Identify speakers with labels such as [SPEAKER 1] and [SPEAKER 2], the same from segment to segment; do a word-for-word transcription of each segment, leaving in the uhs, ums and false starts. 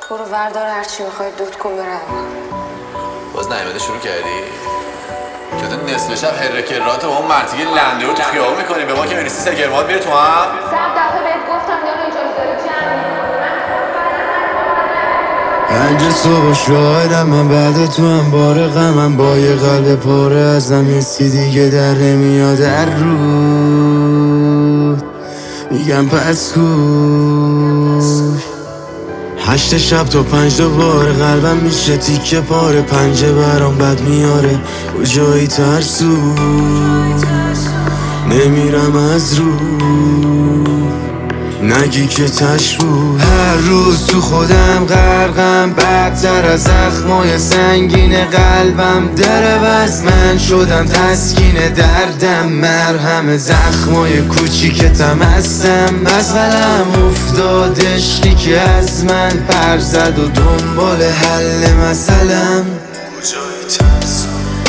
[SPEAKER 1] برو وردار هرچی میخوای دود کن برم.
[SPEAKER 2] باز نیومده شروع کردی؟ که تو نصف شب هرکرات با اون مرتیگه لنده رو تو خیابون میکنی به ما که میرسی سگرمات بیره تو هم؟
[SPEAKER 1] صد دفعه بهت گفتم یارو اینجا میذاری جمع
[SPEAKER 3] پنج صبح شاهدم من بعد تو هم بار غمم با یه قلب پاره ازم حسی دیگه در نمیاد در رود میگم پس کوش هشت شب تا پنج دوباره قلبم میشه تیکه پاره پنجه برام بد میاره و جایی ترسو نمیرم از رو نگی که تش بود هر روز تو خودم غرقم بدتر از زخمای سنگین قلبم در بس من شدم تسکین دردم مرهم زخمای کوچیکتم هستم از قلم افتاد عشقی که از من پر زد و دنبال حل مسئلم کجای ترسم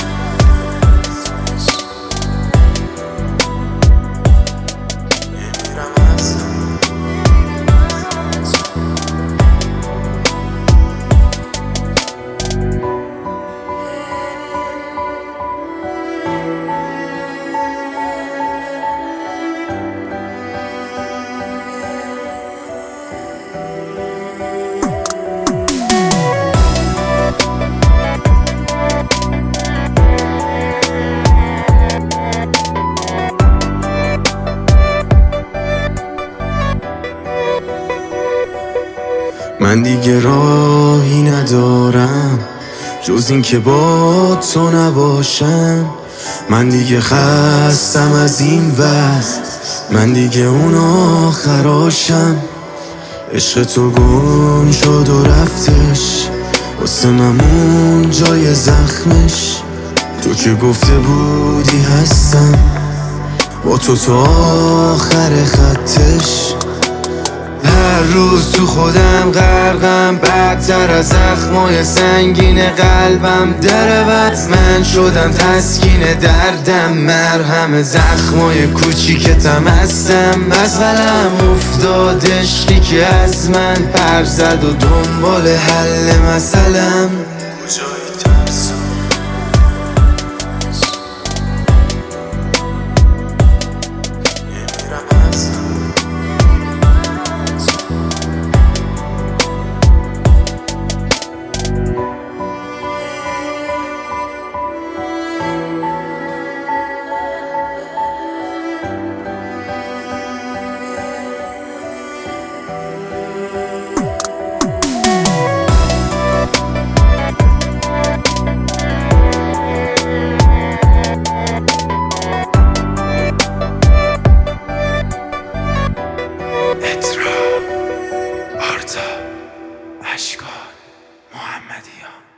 [SPEAKER 3] من دیگه راهی ندارم جز این که با تو نباشم من دیگه خستم از این وضع من دیگه اون آخراشم عشق تو گم شد و رفتش واسه ممون جای زخمش تو که گفته بودی هستم با تو تا آخر خطش هر روز تو خودم غرقم بدتر از زخمای سنگین قلبم در بس من شدم تسکین دردم مرهم زخمای کوچیکتم هستم از قلم افتاد عشقی که از من پر زد و دنبال حل مسئلم کجای ترسم نمیرم ازم اشکان محمدیان